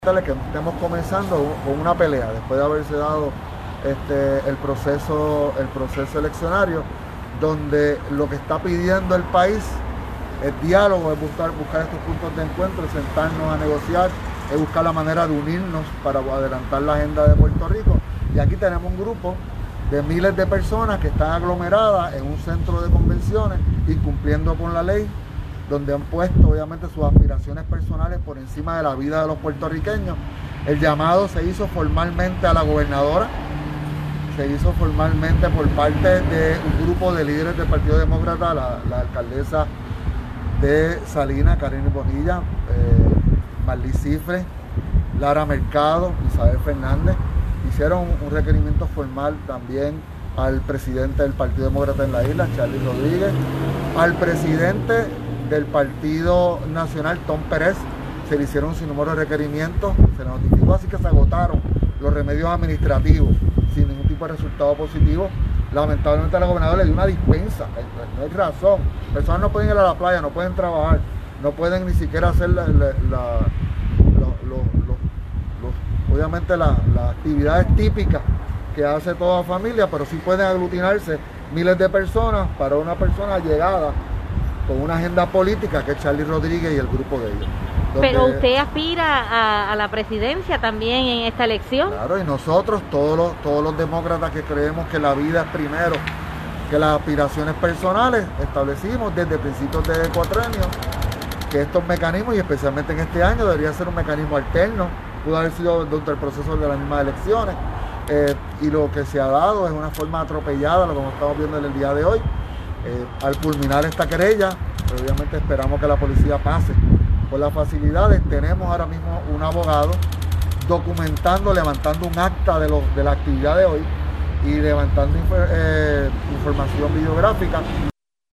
Que estemos comenzando con una pelea después de haberse dado el proceso eleccionario, donde lo que está pidiendo el país es diálogo, es buscar estos puntos de encuentro, sentarnos a negociar, es buscar la manera de unirnos para adelantar la agenda de Puerto Rico. Y aquí tenemos un grupo de miles de personas que están aglomeradas en un centro de convenciones, incumpliendo con la ley, donde han puesto obviamente sus aspiraciones personales por encima de la vida de los puertorriqueños. El llamado se hizo formalmente a la gobernadora, se hizo formalmente por parte de un grupo de líderes del Partido Demócrata, la alcaldesa de Salinas, Karine Bonilla, Marlí Cifre, Lara Mercado, Isabel Fernández. Hicieron un requerimiento formal también al presidente del Partido Demócrata en la isla, Charlie Rodríguez, al presidente del Partido Nacional, Tom Pérez. Se le hicieron un sinnúmero de requerimientos, se le notificó, así que se agotaron los remedios administrativos sin ningún tipo de resultado positivo. Lamentablemente la gobernadora le dio una dispensa, no hay razón. Personas no pueden ir a la playa, no pueden trabajar, no pueden ni siquiera hacer obviamente las actividades típicas que hace toda familia, pero sí pueden aglutinarse miles de personas para una persona llegada con una agenda política que es Charlie Rodríguez y el grupo de ellos. Pero usted aspira a la presidencia también en esta elección. Claro, y nosotros, todos los demócratas que creemos que la vida es primero que las aspiraciones personales, establecimos desde principios de cuatrenio que estos mecanismos, y especialmente en este año, debería ser un mecanismo alterno. Pudo haber sido durante el proceso de las mismas elecciones, y lo que se ha dado es una forma atropellada, lo que estamos viendo en el día de hoy. Al culminar esta querella, obviamente esperamos que la policía pase por las facilidades. Tenemos ahora mismo un abogado documentando, levantando un acta de la actividad de hoy y levantando información videográfica